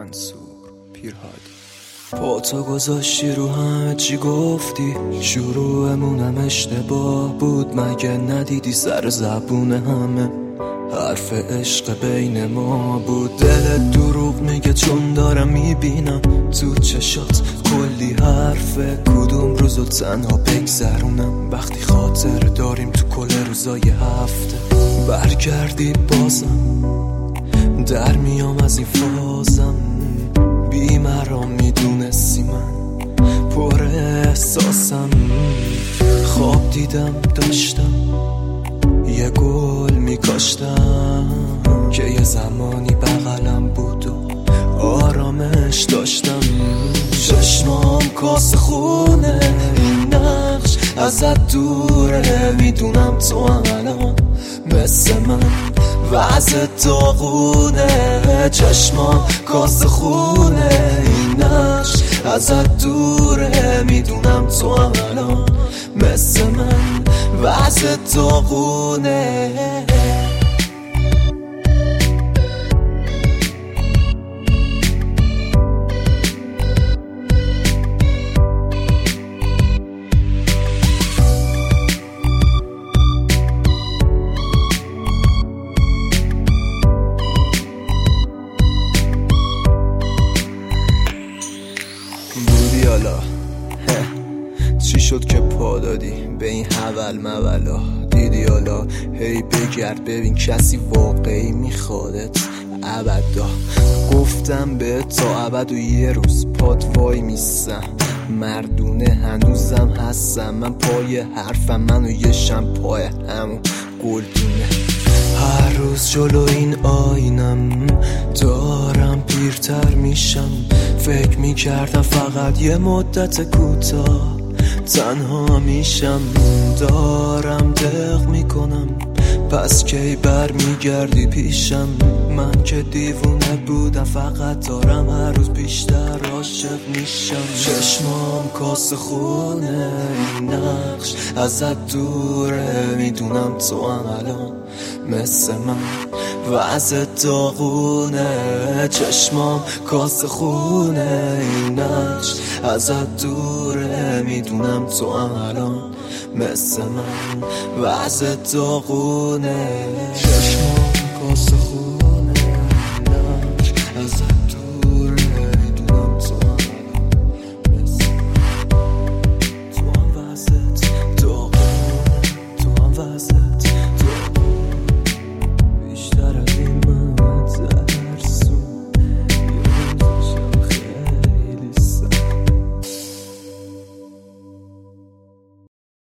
منصور پیرهادی. پاتو گذاشتی رو همه چی گفتی، شروعمونم اشتباه بود، مگه ندیدی سر زبون همه حرف عشق بین ما بود. دلت دروغ میگه چون دارم میبینم تو چشات کلی حرفه، کدوم روزو تنها بگذرونم وقتی خاطر داریم تو کل روزای هفته. برگردی بازم در میام از این فازم، بی مرام میدونستی من پر احساسم. خواب دیدم داشتم یه گل میکاشتم که یه زمانی بغلم بود و آرامش داشتم. چشمام کاسه خونه، این نقش ازت دوره، میدونم تو الان مثل من وضع داغونه. چشمام کاسه خونه، این نقش ازت دوره، میدونم تو الان مثل من وضع داغونه. بودی حالا چی شد که پا دادی به این حول مولا؟ دیدی حالا هی بگرد ببین کسی واقعی میخوادت ابدا. گفتم به تا ابد و یه روز پات وای میستم، مردونه هنوزم هستم من پای حرفم، منو یه شم پای همون گلدونه. هر روز جلو این آینم دارم پیرتر میشم، فکر میکردم فقط یه مدت کوتاه تنها میشم. دارم دق میکنم پس کی بر میگردی پیشم؟ من که دیوونه بودم فقط دارم هر روز بیشتر عاشق میشم. چشمام کاسه خونه، این نقش ازت دوره، میدونم تو هم الان مثل من وضع داغونه. چشمام کاسه خونه، این نقش ازت دوره، میدونم تو هم الان مثل من وضع داغونه. چشمام